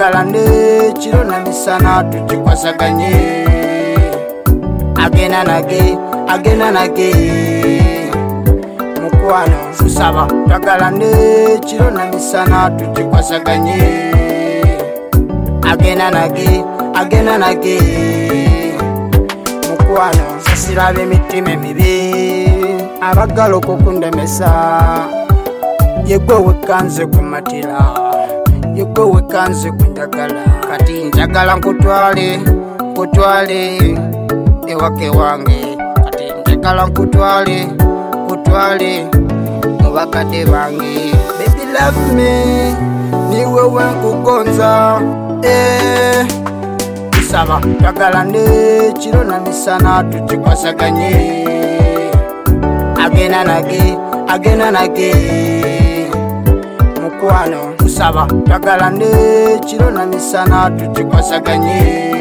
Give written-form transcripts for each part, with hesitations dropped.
Tagala nde chiro na misana tuchikwasaganye. Again and again, again and again. Mukwano kusaba tagala nde chiro na misana tuchikwasaganye. Again and again, again and again. Mukwano sasirabe mitima mibi abagalo kukundemesa. Yegwe wekanze kumatira, yegwe wekanze kunjagala. Kati njagala nkutwale, kutwale ewake wange. Kati njagala nkutwale, kutwale mubakade bange. Baby love me, niwe wenkugonza. Kusaba njagala nde chiro na misana tuchikwasaganye. Again and again, again and again. Mukwano kusaba tagala nde chiro na misana tuchikwasaganye.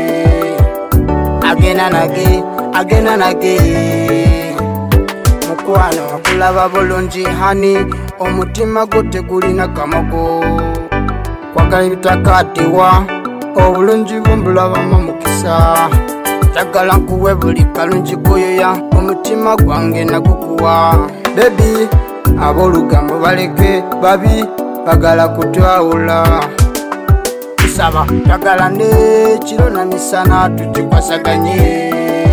Again and again, again and again. Mukwano kulaba bulungi hani omutima gute gulina kamago. Kwagala ibitakatiwa obulungi bumbulaba mukisa. Tagala nkuwe buli kalungi koyoya omutima gwange nagukuwa. Baby abolugambo baleke babi bagala kutwawula. Kusaba tagala nde chiro na misana tuchikwasaganye.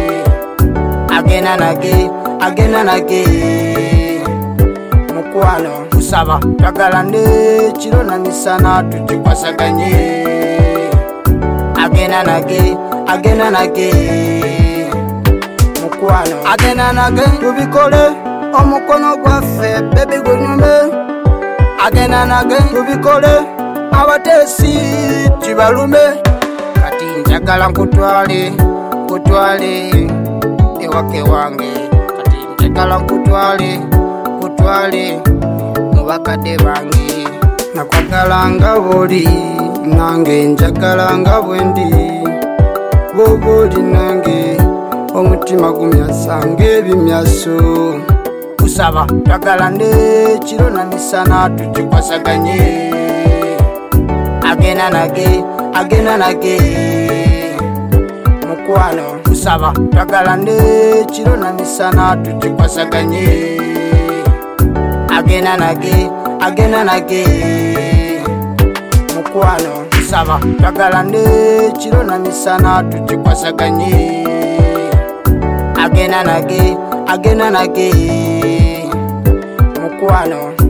Again and again, again and again. Mukwano kusaba tagala nde chiro na misana tuchikwasaganye. Again and again, again and again. Mukwano again and again tubikole omukono gwaffe baby gunyume. Again and again tubikole abatesi tibalume. Kati njagala nkutwale, kutwale ewake wange. Kati njagala nkutwale, kutwale mubakade bange. Nakwagala nga boli nange njagala nga bwendi. Boboli nange omutima gumyasa ng'ebimyaso. Kusaba tagala nde chiro na misana tuchikwasaganye. Again and again, again and again. Mukwano kusaba tagala nde chiro na misana tuchikwasaganye. Again and again, again and again. Mukwano kusaba tagala nde chiro na misana tuchikwasaganye. Again and again, again and again. Mukwano